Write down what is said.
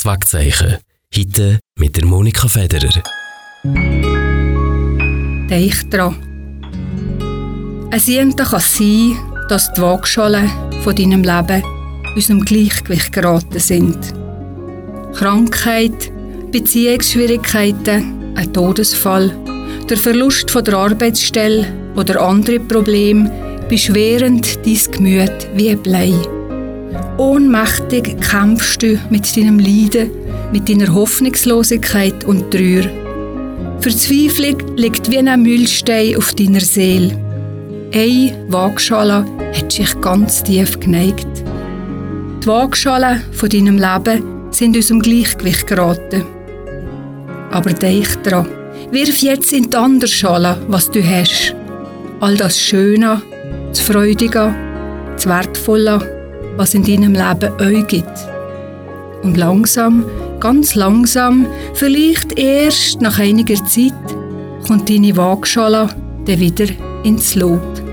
Wagzeichen. Heute mit der Monika Federer. Denk dran. Ein Siente kann sein, dass die Waagschalen von deinem Leben aus dem Gleichgewicht geraten sind. Krankheit, Beziehungsschwierigkeiten, ein Todesfall, der Verlust von der Arbeitsstelle oder andere Probleme beschweren dein Gemüt wie Blei. Ohnmächtig kämpfst du mit deinem Leiden, mit deiner Hoffnungslosigkeit und Trauer. Verzweiflung liegt wie ein Mühlstein auf deiner Seele. Eine Waagschale hat sich ganz tief geneigt. Die Waagschalen von deinem Leben sind aus dem Gleichgewicht geraten. Aber denk dran, wirf jetzt in die andere Schale, was du hast. All das Schöne, das Freudige, das Wertvolle, was in deinem Leben euch gibt. Und langsam, ganz langsam, vielleicht erst nach einiger Zeit, kommt deine Waagschale dann wieder ins Lot.